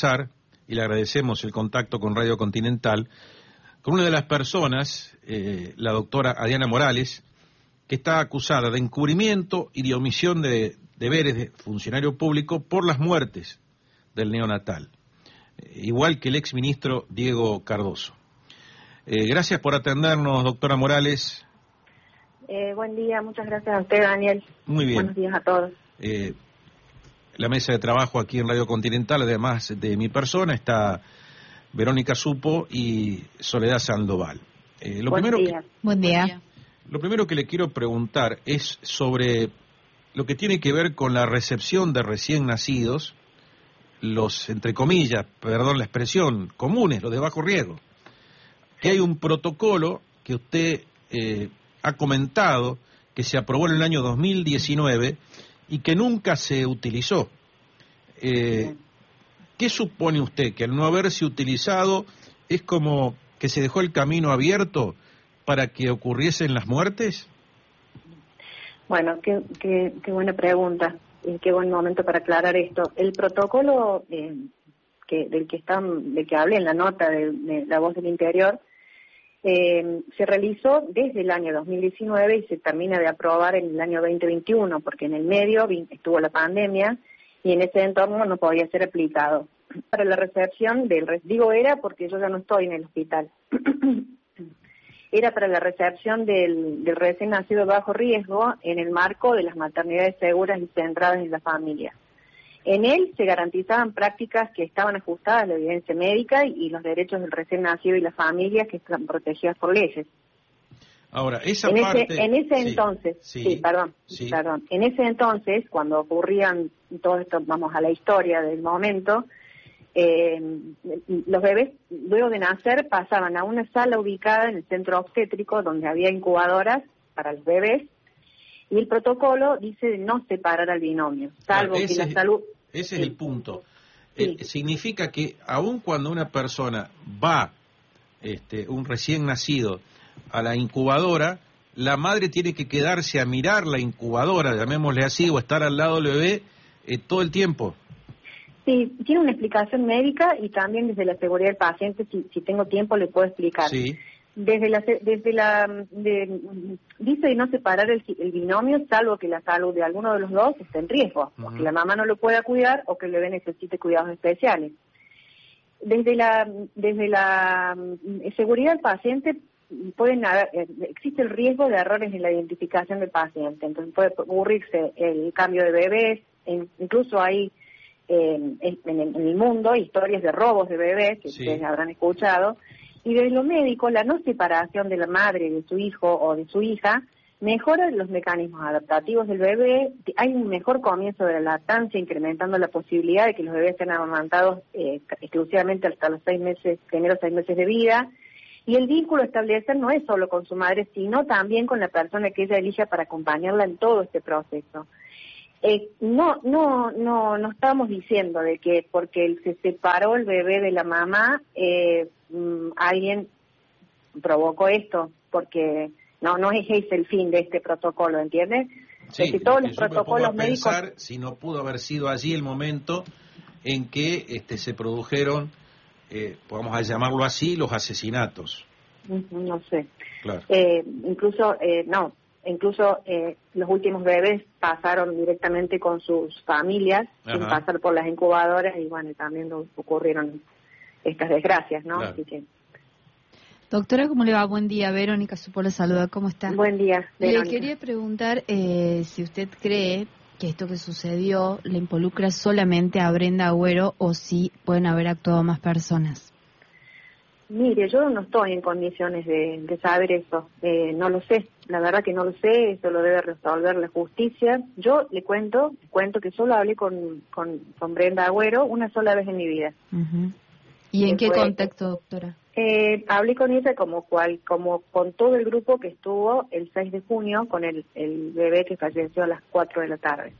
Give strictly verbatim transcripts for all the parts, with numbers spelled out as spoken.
conversar, y le agradecemos el contacto con Radio Continental, con una de las personas, eh, la doctora Adriana Morales, que está acusada de encubrimiento y de omisión de deberes de funcionario público por las muertes del neonatal, eh, igual que el exministro Diego Cardoso. Eh, gracias por atendernos, doctora Morales. Eh, buen día, muchas gracias a usted, Daniel. Muy bien. Buenos días a todos. Eh, la mesa de trabajo aquí en Radio Continental, además de mi persona, está Verónica Supo y Soledad Sandoval. Eh, lo buen primero día. Que, buen día. Lo primero que le quiero preguntar es sobre lo que tiene que ver con la recepción de recién nacidos, los, entre comillas, perdón la expresión, comunes, los de bajo riesgo. Que hay un protocolo que usted eh, ha comentado que se aprobó en el año dos mil diecinueve y que nunca se utilizó. Eh, ¿Qué supone usted? ¿Que al no haberse utilizado es como que se dejó el camino abierto para que ocurriesen las muertes? Bueno, qué, qué, qué buena pregunta y qué buen momento para aclarar esto. El protocolo eh, que, del que está, de que hablé en la nota de, de La Voz del Interior eh, se realizó desde el año dos mil diecinueve y se termina de aprobar en el año veinte veintiuno, porque en el medio estuvo la pandemia y en ese entorno no podía ser aplicado. Para la recepción del, digo era porque yo ya no estoy en el hospital, era para la recepción del, del recién nacido bajo riesgo en el marco de las maternidades seguras y centradas en la familia. En él se garantizaban prácticas que estaban ajustadas a la evidencia médica y, y los derechos del recién nacido y la familia que están protegidas por leyes. Ahora, esa en parte... Ese, en ese sí, entonces, sí, sí, perdón, sí. perdón, en ese entonces, cuando ocurrían todo esto, vamos a la historia del momento, eh, los bebés, luego de nacer, pasaban a una sala ubicada en el centro obstétrico donde había incubadoras para los bebés, y el protocolo dice de no separar al binomio, salvo claro, que la es, salud... Ese sí. es el punto. Sí. Eh, significa que aun cuando una persona va, este, un recién nacido, a la incubadora, la madre tiene que quedarse a mirar la incubadora, llamémosle así, o estar al lado del bebé eh, todo el tiempo. Sí, tiene una explicación médica y también desde la seguridad del paciente, si, si tengo tiempo le puedo explicar. Sí. Desde la, desde la, de, dice de no separar el, el binomio, salvo que la salud de alguno de los dos esté en riesgo, uh-huh. o que la mamá no lo pueda cuidar o que el bebé necesite cuidados especiales. Desde la, desde la seguridad del paciente pueden haber, existe el riesgo de errores en la identificación del paciente, entonces puede ocurrirse el cambio de bebés, incluso hay eh, en, en, el, en el mundo historias de robos de bebés que sí. ustedes habrán escuchado. Y desde lo médico, la no separación de la madre de su hijo o de su hija mejora los mecanismos adaptativos del bebé, hay un mejor comienzo de la lactancia, incrementando la posibilidad de que los bebés sean amamantados eh, exclusivamente hasta los seis meses, primeros seis meses de vida, y el vínculo a establecer no es solo con su madre, sino también con la persona que ella elija para acompañarla en todo este proceso. Eh, no, no, no, no estamos diciendo de que porque se separó el bebé de la mamá, eh, alguien provocó esto, porque no no es ese el fin de este protocolo, ¿entiendes? Sí, es que todos que los yo protocolos me pongo a pensar médicos... si no pudo haber sido allí el momento en que este, se produjeron, eh, vamos a llamarlo así, los asesinatos. No sé. Claro. Eh, incluso, eh, no, incluso eh, los últimos bebés pasaron directamente con sus familias, Ajá. sin pasar por las incubadoras, y bueno, también ocurrieron estas desgracias, ¿no? Claro. Así que... Doctora, ¿cómo le va? Buen día. Verónica Supo la saluda. ¿Cómo está? Buen día, Verónica. Le quería preguntar eh, si usted cree que esto que sucedió le involucra solamente a Brenda Agüero o si pueden haber actuado más personas. Mire, yo no estoy en condiciones de, de saber eso. Eh, no lo sé. La verdad que no lo sé. Eso lo debe resolver la justicia. Yo le cuento, le cuento que solo hablé con, con, con Brenda Agüero una sola vez en mi vida. Uh-huh. ¿Y en qué fue, contexto, doctora? Eh, hablé con ella como cual, como con todo el grupo que estuvo el seis de junio con el, el bebé que falleció a las cuatro de la tarde.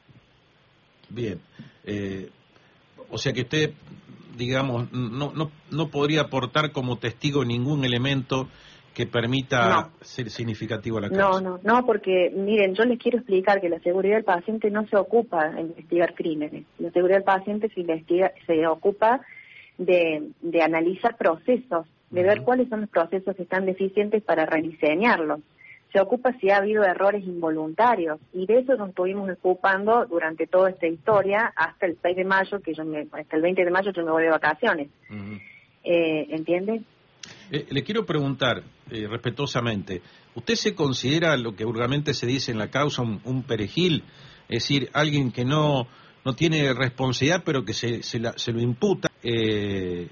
Bien. Eh, o sea que usted, digamos, no, no, no podría aportar como testigo ningún elemento que permita no. ser significativo la No, causa. no, no, porque miren, yo les quiero explicar que la seguridad del paciente no se ocupa de investigar crímenes. La seguridad del paciente se investiga, se ocupa de, de analizar procesos, de uh-huh. ver cuáles son los procesos que están deficientes para rediseñarlos. Se ocupa si ha habido errores involuntarios, y de eso nos estuvimos ocupando durante toda esta historia hasta el seis de mayo, que yo me, hasta el veinte de mayo yo me voy de vacaciones. Uh-huh. eh, ¿Entiende? Eh, le quiero preguntar, eh, respetuosamente, ¿usted se considera lo que vulgarmente se dice en la causa un, un perejil? Es decir, alguien que no, no tiene responsabilidad, pero que se, se, la, se lo imputa. Eh,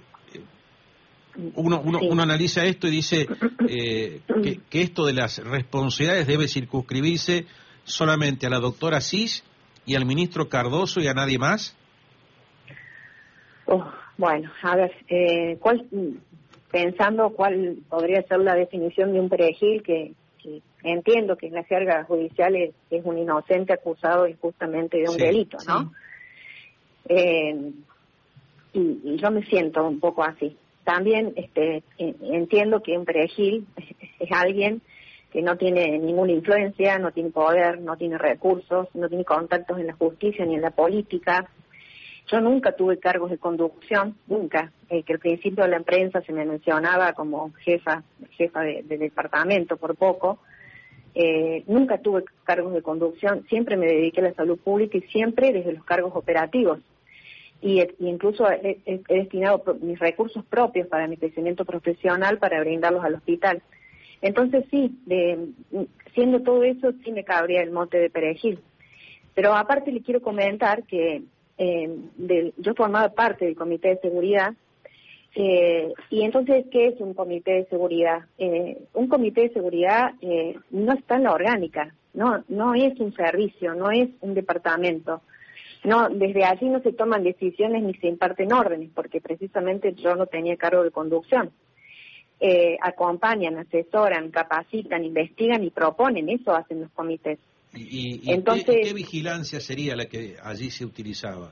uno, uno, sí. uno analiza esto y dice eh, que, que esto de las responsabilidades debe circunscribirse solamente a la doctora Cis y al ministro Cardoso y a nadie más. Oh, bueno, a ver, eh, ¿cuál... pensando cuál podría ser la definición de un perejil, que, que entiendo que en la jerga judicial es, es un inocente acusado injustamente de un sí, delito, ¿no? Sí. Eh, y, y yo me siento un poco así. También este, entiendo que un perejil es alguien que no tiene ninguna influencia, no tiene poder, no tiene recursos, no tiene contactos en la justicia ni en la política. Yo nunca tuve cargos de conducción, nunca. Eh, que al principio de la prensa se me mencionaba como jefa, jefa de, de departamento por poco. Eh, nunca tuve cargos de conducción, siempre me dediqué a la salud pública y siempre desde los cargos operativos. Y, y incluso he, he, he destinado mis recursos propios para mi crecimiento profesional para brindarlos al hospital. Entonces sí, de, siendo todo eso, sí me cabría el mote de perejil. Pero aparte le quiero comentar que Eh, de, yo formaba parte del comité de seguridad, eh, y entonces, ¿qué es un comité de seguridad? Eh, un comité de seguridad eh, no está en la orgánica, no no es un servicio, no es un departamento, no desde allí no se toman decisiones ni se imparten órdenes, porque precisamente yo no tenía cargo de conducción. Eh, acompañan, asesoran, capacitan, investigan y proponen, eso hacen los comités. ¿Y, y, Entonces, ¿qué, ¿qué vigilancia sería la que allí se utilizaba?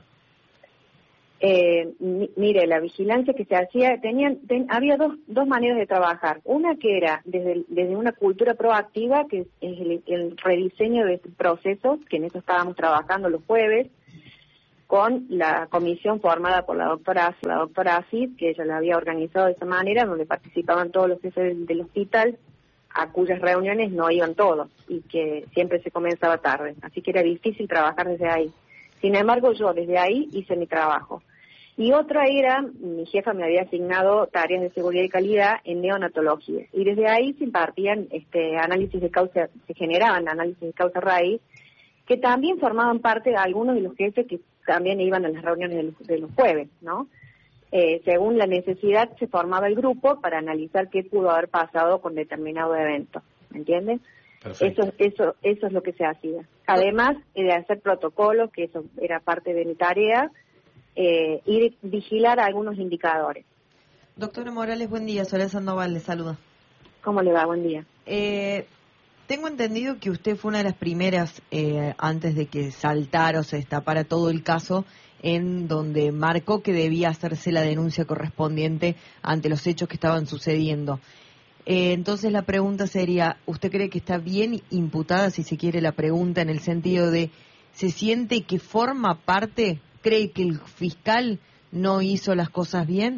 Eh, mire, la vigilancia que se hacía, tenían, ten, había dos, dos maneras de trabajar. Una que era desde, desde una cultura proactiva, que es el, el rediseño de procesos, que en eso estábamos trabajando los jueves, con la comisión formada por la doctora la doctora Aziz, que ella la había organizado de esa manera, donde participaban todos los jefes del, del hospital, a cuyas reuniones no iban todos y que siempre se comenzaba tarde, así que era difícil trabajar desde ahí. Sin embargo, yo desde ahí hice mi trabajo. Y otra era, mi jefa me había asignado tareas de seguridad y calidad en neonatología, y desde ahí se impartían este, análisis de causa, se generaban análisis de causa raíz, que también formaban parte de algunos de los jefes que también iban a las reuniones de los, de los jueves, ¿no? Eh, según la necesidad se formaba el grupo para analizar qué pudo haber pasado con determinado evento, ¿me entiendes? Eso, eso, eso es lo que se hacía. Además de hacer protocolos, que eso era parte de mi tarea, eh, y vigilar algunos indicadores. Doctora Morales, buen día. Soledad Sandoval le saluda. ¿Cómo le va? Buen día. Eh, tengo entendido que usted fue una de las primeras, eh, antes de que saltara o se destapara todo el caso, en donde marcó que debía hacerse la denuncia correspondiente ante los hechos que estaban sucediendo. Eh, entonces la pregunta sería, ¿usted cree que está bien imputada, si se quiere la pregunta, en el sentido de, ¿se siente que forma parte, cree que el fiscal no hizo las cosas bien?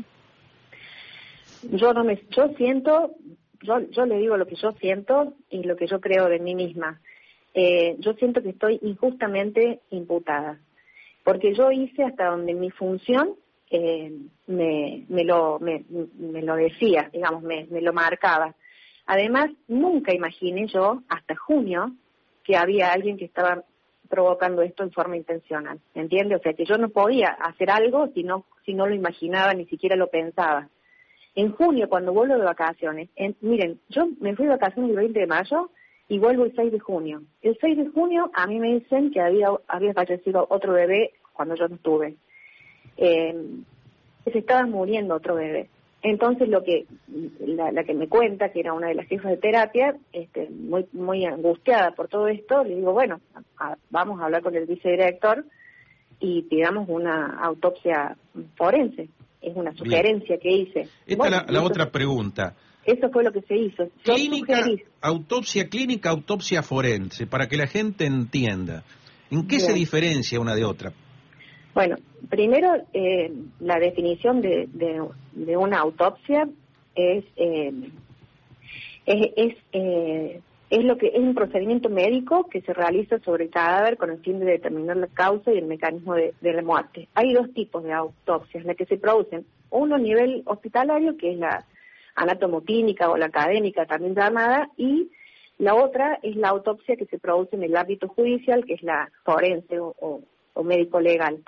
Yo no me, yo siento, yo, yo le digo lo que yo siento y lo que yo creo de mí misma. Eh, yo siento que estoy injustamente imputada, porque yo hice hasta donde mi función eh, me, me lo me, me lo decía, digamos, me, me lo marcaba. Además, nunca imaginé yo, hasta junio, que había alguien que estaba provocando esto en forma intencional, ¿entiende? O sea, que yo no podía hacer algo si no, si no lo imaginaba, ni siquiera lo pensaba. En junio, cuando vuelvo de vacaciones, en, miren, yo me fui de vacaciones el veinte de mayo y vuelvo el seis de junio. El seis de junio a mí me dicen que había, había fallecido otro bebé cuando yo no estuve. Eh, se estaba muriendo otro bebé. Entonces lo que la, la que me cuenta, que era una de las jefas de terapia, este, muy muy angustiada por todo esto, le digo, bueno, a, vamos a hablar con el vicedirector y pidamos una autopsia forense. Es una sugerencia Bien. que hice. Esta bueno, es la, la otra pregunta. Eso fue lo que se hizo. Yo Clínica, sugerí... autopsia clínica, autopsia forense, para que la gente entienda. ¿En qué Bien. se diferencia una de otra? Bueno, primero, eh, la definición de, de, de una autopsia es eh, es, es, eh, es lo que es un procedimiento médico que se realiza sobre el cadáver con el fin de determinar la causa y el mecanismo de, de la muerte. Hay dos tipos de autopsias, la que se producen, uno a nivel hospitalario, que es la anatomoclínica o la académica también llamada, y la otra es la autopsia que se produce en el ámbito judicial, que es la forense o, o, o médico legal.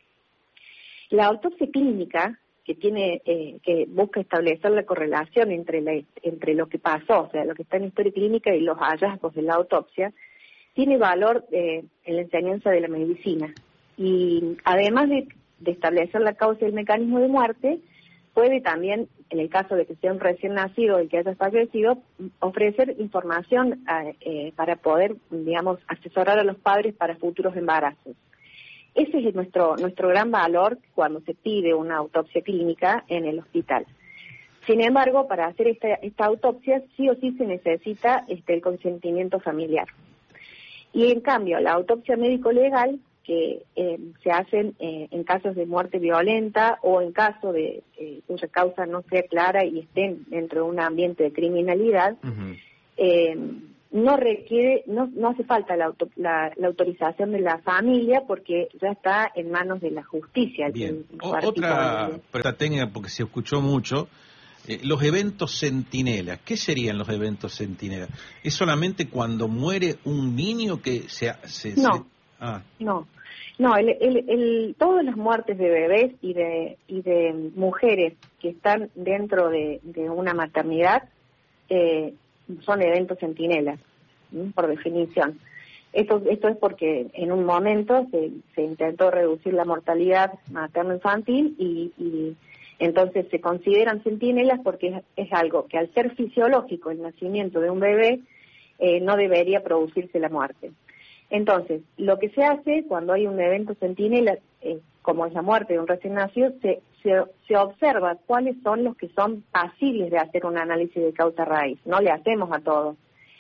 La autopsia clínica, que tiene eh, que busca establecer la correlación entre la, entre lo que pasó, o sea, lo que está en la historia clínica y los hallazgos de la autopsia, tiene valor eh, en la enseñanza de la medicina. Y además de, de establecer la causa y el mecanismo de muerte, puede también, en el caso de que sea un recién nacido el que haya fallecido, ofrecer información eh, para poder, digamos, asesorar a los padres para futuros embarazos. Ese es nuestro nuestro gran valor cuando se pide una autopsia clínica en el hospital. Sin embargo, para hacer esta, esta autopsia, sí o sí se necesita este, el consentimiento familiar. Y en cambio, la autopsia médico-legal, que eh, se hacen eh, en casos de muerte violenta o en caso de eh, cuya causa no sea clara y estén dentro de un ambiente de criminalidad, uh-huh. eh, no requiere, no, no hace falta la, auto, la, la autorización de la familia porque ya está en manos de la justicia. Bien, o, otra pregunta técnica porque se escuchó mucho, eh, los eventos centinelas, ¿qué serían los eventos centinelas? ¿Es solamente cuando muere un niño que se... se no, se... Ah. no. No, el, el, el, todas las muertes de bebés y de y de mujeres que están dentro de, de una maternidad eh, son eventos centinelas, ¿sí? Por definición. Esto, esto es porque en un momento se, se intentó reducir la mortalidad materno-infantil y, y entonces se consideran centinelas porque es, es algo que al ser fisiológico el nacimiento de un bebé eh, no debería producirse la muerte. Entonces, lo que se hace cuando hay un evento centinela, eh, como es la muerte de un recién nacido, se, se, se observa cuáles son los que son pasibles de hacer un análisis de causa raíz. No le hacemos a todos.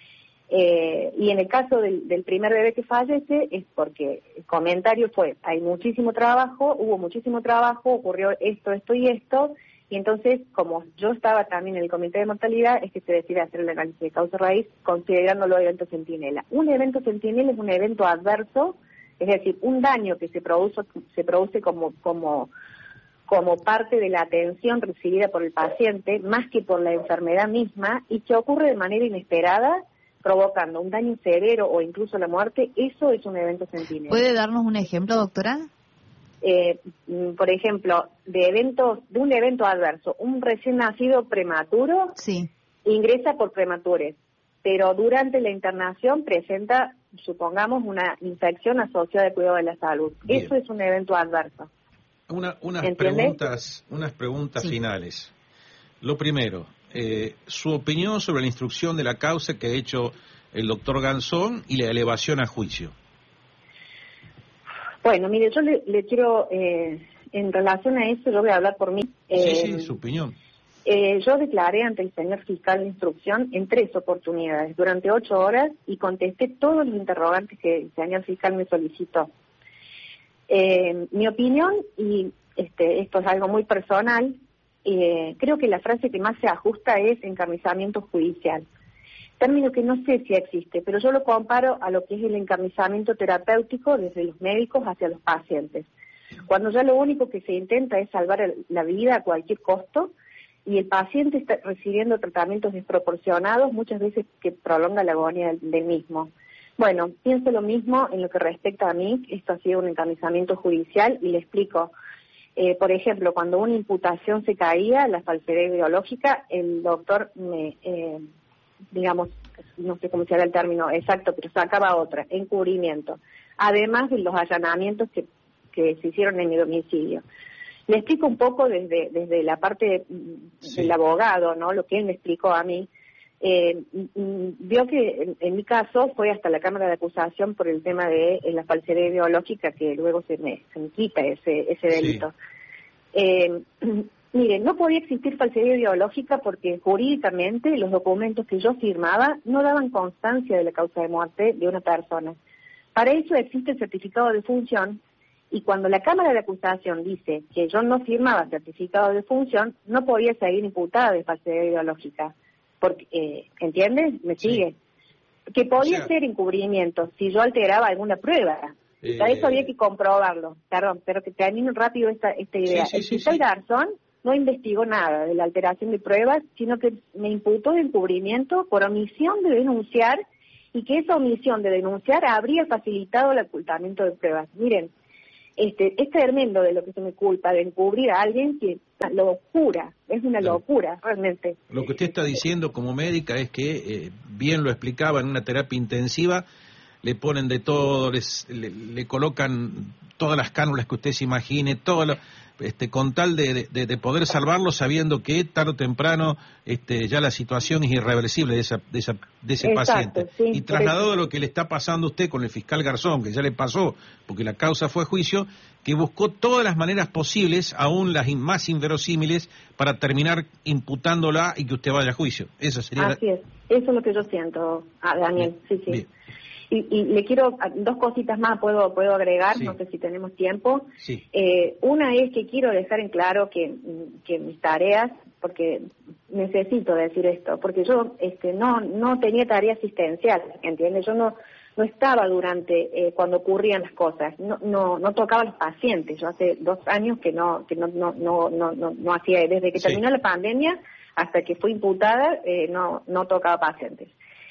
Eh, y en el caso del, del primer bebé que fallece es porque el comentario fue, hay muchísimo trabajo, hubo muchísimo trabajo, ocurrió esto, esto y esto, y entonces, como yo estaba también en el comité de mortalidad, es que se decide hacer el análisis de causa raíz considerándolo evento centinela. Un evento centinela es un evento adverso, es decir, un daño que se produce, se produce como, como, como parte de la atención recibida por el paciente, más que por la enfermedad misma, y que ocurre de manera inesperada, provocando un daño severo o incluso la muerte. Eso es un evento centinela. ¿Puede darnos un ejemplo, doctora? Eh, por ejemplo, de eventos, de un evento adverso, un recién nacido prematuro sí. ingresa por prematurez, pero durante la internación presenta, supongamos, una infección asociada al cuidado de la salud. Bien. Eso es un evento adverso. Una, unas preguntas, unas preguntas sí. finales. Lo primero, eh, su opinión sobre la instrucción de la causa que ha hecho el doctor Gansón y la elevación a juicio. Bueno, mire, yo le, le quiero, eh, en relación a eso, yo voy a hablar por mí. Eh, sí, sí, su opinión. Eh, yo declaré ante el señor fiscal de instrucción en tres oportunidades, durante ocho horas, y contesté todos los interrogantes que el señor fiscal me solicitó. Eh, mi opinión, y este, esto es algo muy personal, eh, creo que la frase que más se ajusta es encarnizamiento judicial. Término que no sé si existe, pero yo lo comparo a lo que es el encarnizamiento terapéutico desde los médicos hacia los pacientes. Cuando ya lo único que se intenta es salvar la vida a cualquier costo y el paciente está recibiendo tratamientos desproporcionados, muchas veces que prolonga la agonía del, del mismo. Bueno, pienso lo mismo en lo que respecta a mí. Esto ha sido un encarnizamiento judicial y le explico. Eh, por ejemplo, cuando una imputación se caía, la falsedad ideológica, el doctor me... Eh, digamos, no sé cómo se llama el término exacto, pero sacaba otra, encubrimiento, además de los allanamientos que, que se hicieron en mi domicilio. Le explico un poco desde desde la parte sí. del abogado, ¿no? Lo que él me explicó a mí. Eh, vio que en, en mi caso fue hasta la Cámara de Acusación por el tema de eh, la falsedad ideológica, que luego se me, se me quita ese, ese delito. Sí. Eh, Mire, no podía existir falsedad ideológica porque jurídicamente los documentos que yo firmaba no daban constancia de la causa de muerte de una persona. Para eso existe el certificado de función, y cuando la Cámara de Acusación dice que yo no firmaba certificado de función, no podía seguir imputada de falsedad ideológica. Porque, eh, ¿entiendes? ¿Me sigue? Sí. Que podía o sea, ser encubrimiento si yo alteraba alguna prueba. Eh... Para eso había que comprobarlo. Perdón, pero que termine rápido esta, esta idea. Sí, sí, el fiscal sí, sí. Garzón no investigó nada de la alteración de pruebas, sino que me imputó de encubrimiento por omisión de denunciar, y que esa omisión de denunciar habría facilitado el ocultamiento de pruebas. Miren, este es tremendo de lo que se me culpa, de encubrir a alguien que lo locura, es una locura, realmente. Lo que usted está diciendo como médica es que, eh, bien lo explicaba, en una terapia intensiva le ponen de todo, les, le, le colocan todas las cánulas que usted se imagine, todo lo, este, con tal de, de, de poder salvarlo, sabiendo que tarde o temprano este, ya la situación es irreversible de, esa, de, esa, de ese Exacto, paciente. Sí, y trasladado a lo que le está pasando a usted con el fiscal Garzón, que ya le pasó, porque la causa fue a juicio, que buscó todas las maneras posibles, aún las más inverosímiles, para terminar imputándola y que usted vaya a juicio. Eso sería. Así es, eso es lo que yo siento, ah, Daniel, bien, sí, sí. Bien. Y, y le quiero, dos cositas más puedo puedo agregar, sí. No sé si tenemos tiempo. Sí. Eh, una es que quiero dejar en claro que, que mis tareas, porque necesito decir esto, porque yo este no no tenía tarea asistencial, ¿entiendes? Yo no no estaba durante eh, cuando ocurrían las cosas, no no no tocaba a los pacientes. Yo hace dos años que no que no no no no no, no hacía, desde que sí. terminó la pandemia hasta que fui imputada, eh, no no tocaba pacientes.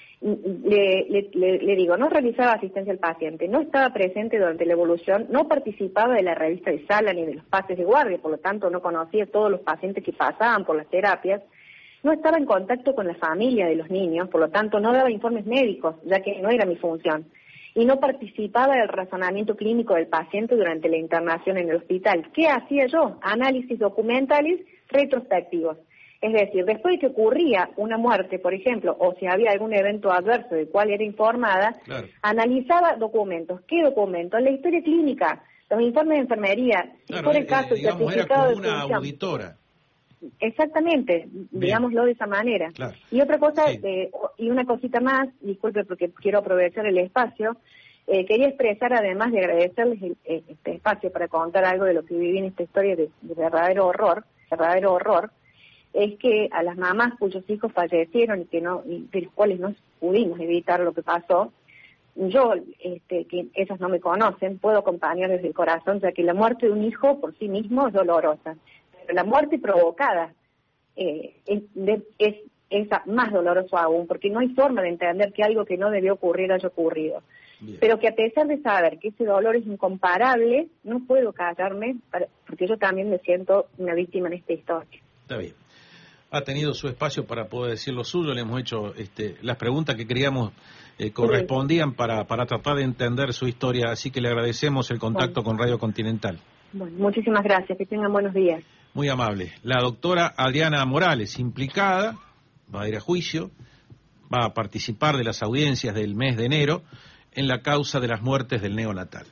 Le, le, le, le digo, no realizaba asistencia al paciente, no estaba presente durante la evolución, no participaba de la revista de sala ni de los pases de guardia, por lo tanto no conocía a todos los pacientes que pasaban por las terapias, no estaba en contacto con la familia de los niños, por lo tanto no daba informes médicos, ya que no era mi función, y no participaba del razonamiento clínico del paciente durante la internación en el hospital. ¿Qué hacía yo? Análisis documentales retrospectivos. Es decir, después de que ocurría una muerte, por ejemplo, o si había algún evento adverso del cual era informada, claro. analizaba documentos. ¿Qué documentos? La historia clínica, los informes de enfermería, si claro, fuera el eh, caso, eh, el certificado de función. Una auditora. Exactamente, bien. Digámoslo de esa manera. Claro. Y otra cosa, sí. eh, y una cosita más, disculpe porque quiero aprovechar el espacio, eh, quería expresar, además de agradecerles el, este espacio para contar algo de lo que viví en esta historia de, de verdadero horror, verdadero horror, es que a las mamás cuyos hijos fallecieron y que no, y de los cuales no pudimos evitar lo que pasó, yo, este, que esas no me conocen, puedo acompañar desde el corazón, ya que la muerte de un hijo por sí mismo es dolorosa, pero la muerte provocada eh, es, de, es, es más doloroso aún, porque no hay forma de entender que algo que no debió ocurrir haya ocurrido. Bien. Pero que a pesar de saber que ese dolor es incomparable, no puedo callarme, para, porque yo también me siento una víctima en esta historia. Está bien. Ha tenido su espacio para poder decir lo suyo, le hemos hecho este, las preguntas que creíamos eh, correspondían sí. para, para tratar de entender su historia, así que le agradecemos el contacto bueno. con Radio Continental. Bueno, muchísimas gracias, que tengan buenos días. Muy amable. La doctora Adriana Morales, implicada, va a ir a juicio, va a participar de las audiencias del mes de enero en la causa de las muertes del neonatal.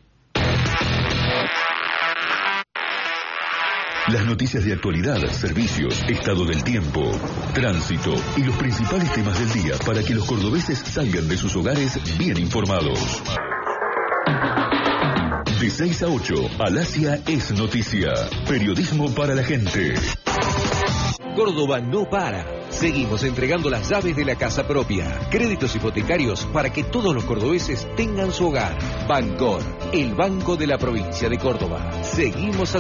Las noticias de actualidad, servicios, estado del tiempo, tránsito y los principales temas del día para que los cordobeses salgan de sus hogares bien informados. De seis a ocho, Alasia es noticia. Periodismo para la gente. Córdoba no para. Seguimos entregando las llaves de la casa propia. Créditos hipotecarios para que todos los cordobeses tengan su hogar. Bancor, el banco de la provincia de Córdoba. Seguimos